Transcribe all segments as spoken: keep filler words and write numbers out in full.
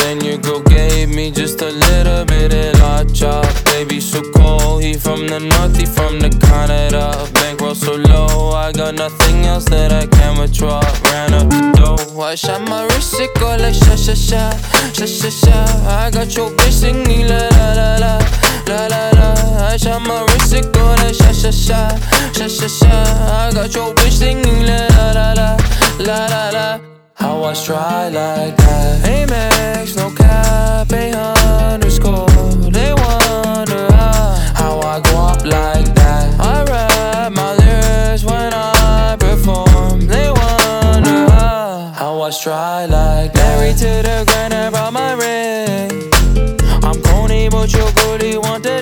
then your girl gave me just a little bit of la chop. Baby so cold, he from the north, he from the Canada. Bankroll so low, I got nothing else that I can withdraw. Ran up the dough, I shot my wrist, it go like sha sha sha, sha sha sha. I got your bitch singing la la la la, la la la. I shot my wrist, it go like sha sha sha, sha sha sha. I got your bitch singing la la la la, la la la. How I try like that? Amex, no cap, a underscore. They wonder how, how I go up like that. I rap my lyrics when I perform. They wonder how, how I try like that. Married to the grind, I brought my ring. I'm corny, but your girlie want the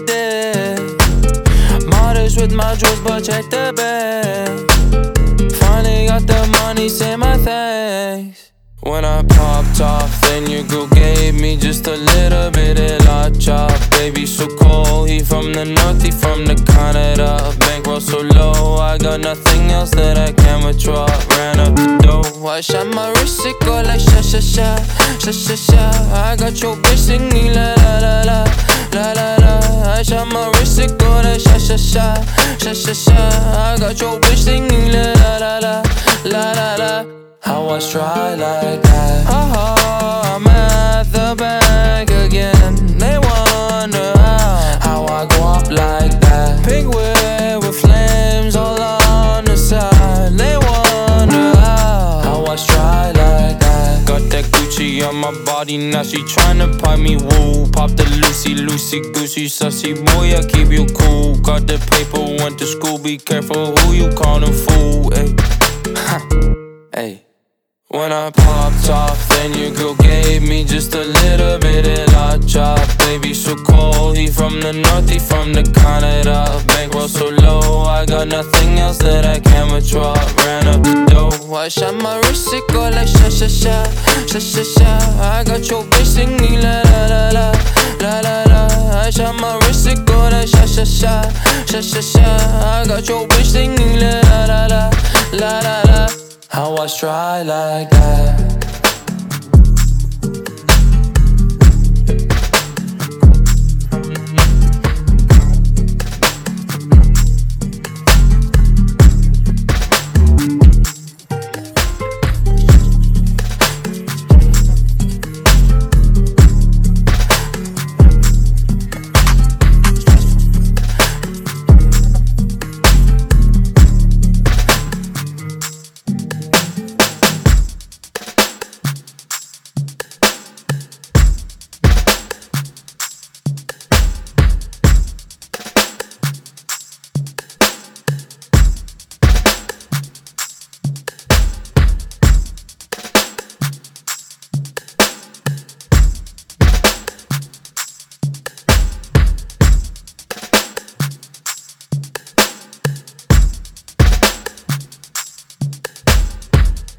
dick. Modest with my jewels, but check the bag. Finally got the money, say my thanks. When I popped off, then your girl gave me just a little bit of la chop. Baby so cold, he from the north, he from the Canada. Bankroll so low, I got nothing else that I can withdraw. Ran up the dough, I shot my wrist, it go like sha sha sha, sha sha sha. I got your bitch singing la la la la, la la la. I shot my wrist, it go like sha sha sha, sha sha sha. I got your bitch singing la la la la, la la la. How I try like that? Oh, I'm at the bank again. They wonder how, how I go up like that. Pink whip with flames all on the side. They wonder how, how I try like that. Got that Gucci on my body, now she tryna pipe me woo. Pop the Lucy, Lucy, Goosey, sussy boy, I keep you cool. Got the paper, went to school, be careful who you callin' fool. Ayy, ayy. When I popped off, then your girl gave me just a little bit of la chop. Baby so cold, he from the north, he from the Canada. Bankroll so low, I got nothing else that I can withdraw. Ran up the dough, I shot my wrist, it go like sha sha sha, sha sha sha. I got your bitch singing la la la la, la la la. I shot my wrist, it go like sha sha sha, sha sha sha. I got your bitch singing la la la la, la la la. How I try like that?